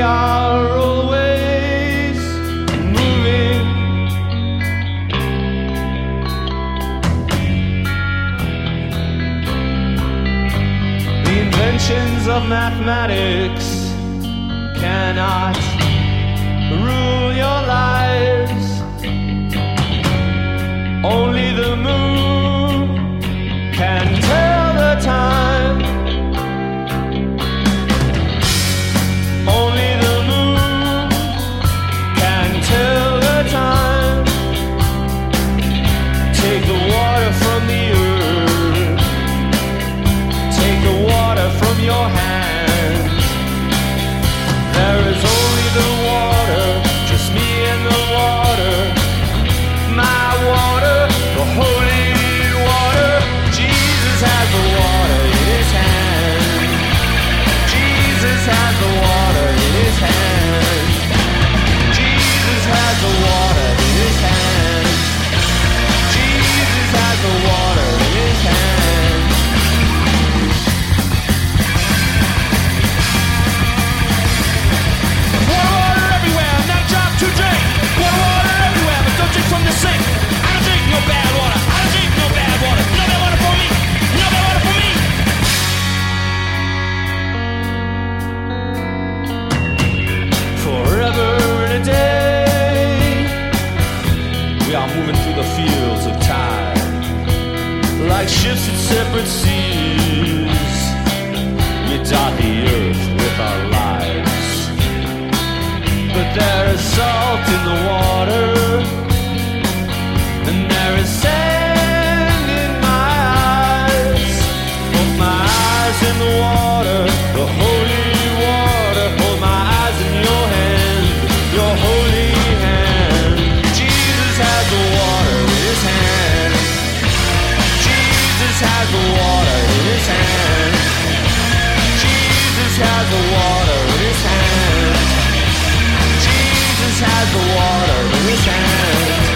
are always moving. The inventions of mathematics cannot rule your lives. Only the moon can tell the time. Only the moon can tell the time. Take the water from the earth. Take the water from your hands. There is only the water, just me and the water. My water, the holy water. Jesus has the water in his hand. Jesus has the water in his hand. Jesus has the water in his hand. Jesus has the water in his hand. Water everywhere, not a drop to drink. Water everywhere, but don't drink from the sink. I don't drink no bad water. I don't drink no bad water. No bad water for me. No bad water for me. Forever in a day, we are moving through the fields of time, like ships at separate seas. We dot the earth with our lives, but there is salt in the water, and there is sand in my eyes. Hold my eyes in the water, the holy water. Hold my eyes in your hand, your holy hand. Jesus has the water in his hand. Jesus has the water in his hand. Jesus has the water in his hand. Jesus has the water in his hand.